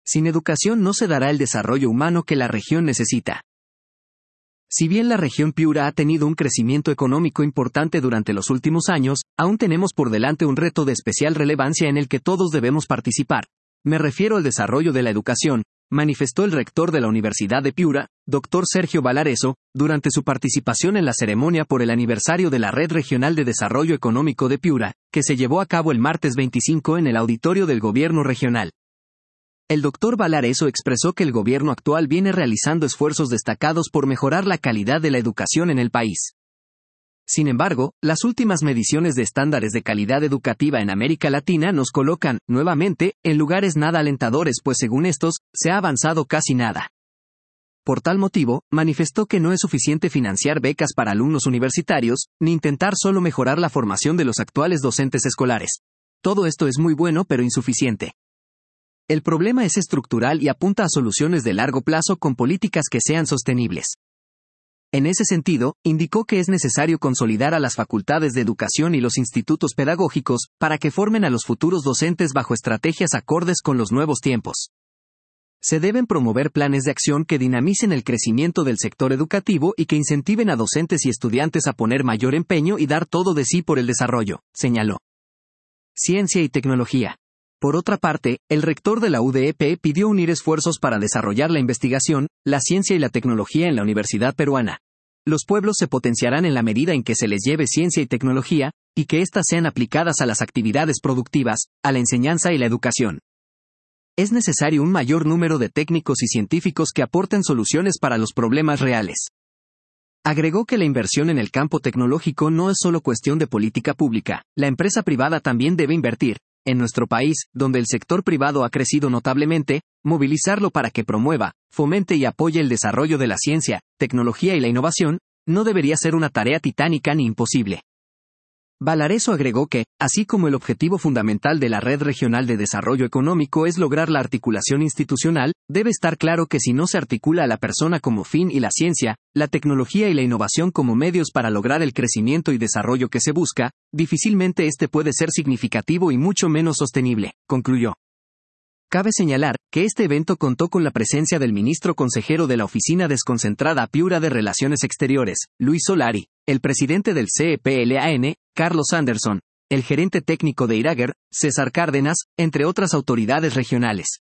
Sin educación no se dará el desarrollo humano que la región necesita. Si bien la región Piura ha tenido un crecimiento económico importante durante los últimos años, aún tenemos por delante un reto de especial relevancia en el que todos debemos participar. Me refiero al desarrollo de la educación, manifestó el rector de la Universidad de Piura, Dr. Sergio Valareso, durante su participación en la ceremonia por el aniversario de la Red Regional de Desarrollo Económico de Piura, que se llevó a cabo el martes 25 en el auditorio del Gobierno Regional. El Dr. Valareso expresó que el gobierno actual viene realizando esfuerzos destacados por mejorar la calidad de la educación en el país. Sin embargo, las últimas mediciones de estándares de calidad educativa en América Latina nos colocan, nuevamente, en lugares nada alentadores, pues según estos, se ha avanzado casi nada. Por tal motivo, manifestó que no es suficiente financiar becas para alumnos universitarios, ni intentar solo mejorar la formación de los actuales docentes escolares. Todo esto es muy bueno pero insuficiente. El problema es estructural y apunta a soluciones de largo plazo con políticas que sean sostenibles. En ese sentido, indicó que es necesario consolidar a las facultades de educación y los institutos pedagógicos, para que formen a los futuros docentes bajo estrategias acordes con los nuevos tiempos. Se deben promover planes de acción que dinamicen el crecimiento del sector educativo y que incentiven a docentes y estudiantes a poner mayor empeño y dar todo de sí por el desarrollo, señaló. Ciencia y tecnología. Por otra parte, el rector de la UDEP pidió unir esfuerzos para desarrollar la investigación, la ciencia y la tecnología en la Universidad Peruana. Los pueblos se potenciarán en la medida en que se les lleve ciencia y tecnología, y que éstas sean aplicadas a las actividades productivas, a la enseñanza y la educación. Es necesario un mayor número de técnicos y científicos que aporten soluciones para los problemas reales. Agregó que la inversión en el campo tecnológico no es solo cuestión de política pública, la empresa privada también debe invertir. En nuestro país, donde el sector privado ha crecido notablemente, movilizarlo para que promueva, fomente y apoye el desarrollo de la ciencia, tecnología y la innovación, no debería ser una tarea titánica ni imposible. Valareso agregó que, así como el objetivo fundamental de la Red Regional de Desarrollo Económico es lograr la articulación institucional, debe estar claro que si no se articula a la persona como fin y la ciencia, la tecnología y la innovación como medios para lograr el crecimiento y desarrollo que se busca, difícilmente este puede ser significativo y mucho menos sostenible, concluyó. Cabe señalar que este evento contó con la presencia del ministro consejero de la Oficina Desconcentrada Piura de Relaciones Exteriores, Luis Solari, el presidente del CEPLAN, Carlos Anderson, el gerente técnico de Irager, César Cárdenas, entre otras autoridades regionales.